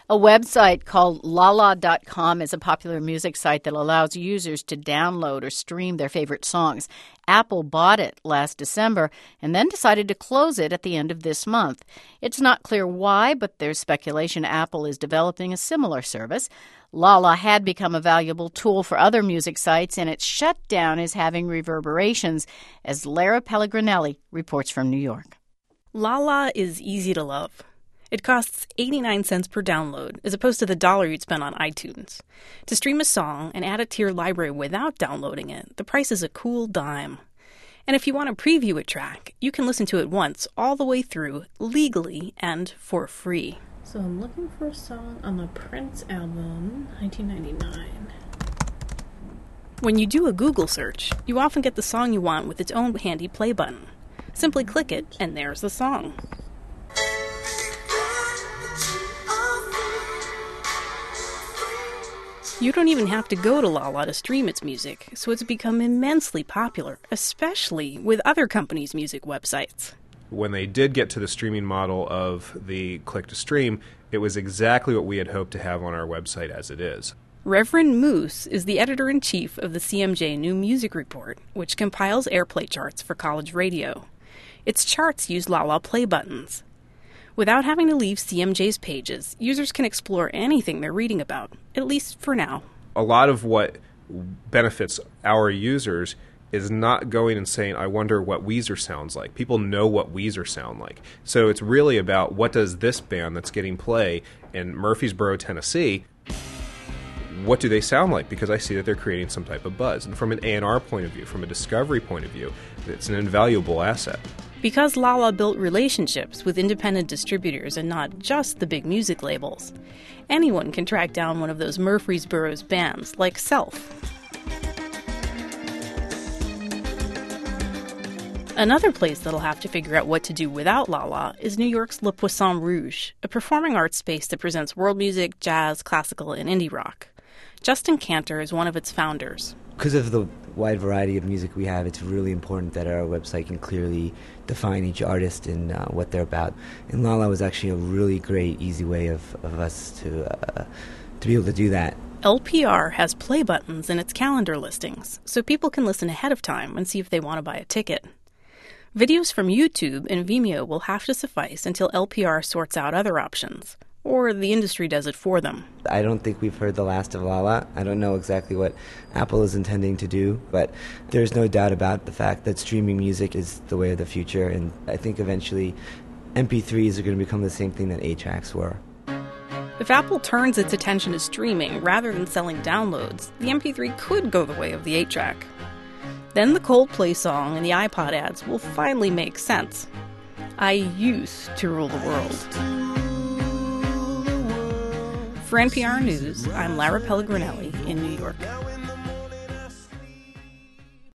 A website called Lala.com is a popular music site that allows users to download or stream their favorite songs. Apple bought it last December and then decided to close it at the end of this month. It's not clear why, but there's speculation Apple is developing a similar service. Lala had become a valuable tool for other music sites, and its shutdown is having reverberations, as Lara Pellegrinelli reports from New York. Lala is easy to love. It costs 89 cents per download, as opposed to the $1 you'd spend on iTunes. To stream a song and add it to your library without downloading it, the price is a cool dime. And if you want to preview a track, you can listen to it once, all the way through, legally and for free. So I'm looking for a song on the Prince album, 1999. When you do a Google search, you often get the song you want with its own handy play button. Simply click it, and there's the song. You don't even have to go to Lala to stream its music, so it's become immensely popular, especially with other companies' music websites. When they did get to the streaming model of the click-to-stream, it was exactly what we had hoped to have on our website as it is. Reverend Moose is the editor-in-chief of the CMJ New Music Report, which compiles airplay charts for college radio. Its charts use Lala play buttons. Without having to leave CMJ's pages, users can explore anything they're reading about, at least for now. A lot of what benefits our users is not going and saying, I wonder what Weezer sounds like. People know what Weezer sound like. So it's really about, what does this band that's getting play in Murfreesboro, Tennessee, what do they sound like? Because I see that they're creating some type of buzz. And from an A&R point of view, from a discovery point of view, it's an invaluable asset. Because Lala built relationships with independent distributors and not just the big music labels, anyone can track down one of those Murfreesboro's bands, like Self. Another place that'll have to figure out what to do without Lala is New York's Le Poisson Rouge, a performing arts space that presents world music, jazz, classical, and indie rock. Justin Cantor is one of its founders. Because of the wide variety of music we have, it's really important that our website can clearly define each artist and what they're about. And Lala was actually a really great, easy way of us to be able to do that. LPR has play buttons in its calendar listings, so people can listen ahead of time and see if they want to buy a ticket. Videos from YouTube and Vimeo will have to suffice until LPR sorts out other options, or the industry does it for them. I don't think we've heard the last of Lala. I don't know exactly what Apple is intending to do, but there's no doubt about the fact that streaming music is the way of the future, and I think eventually MP3s are going to become the same thing that 8-tracks were. If Apple turns its attention to streaming rather than selling downloads, the MP3 could go the way of the 8-track. Then the Coldplay song and the iPod ads will finally make sense. I used to rule the world. For NPR News, I'm Lara Pellegrinelli in New York.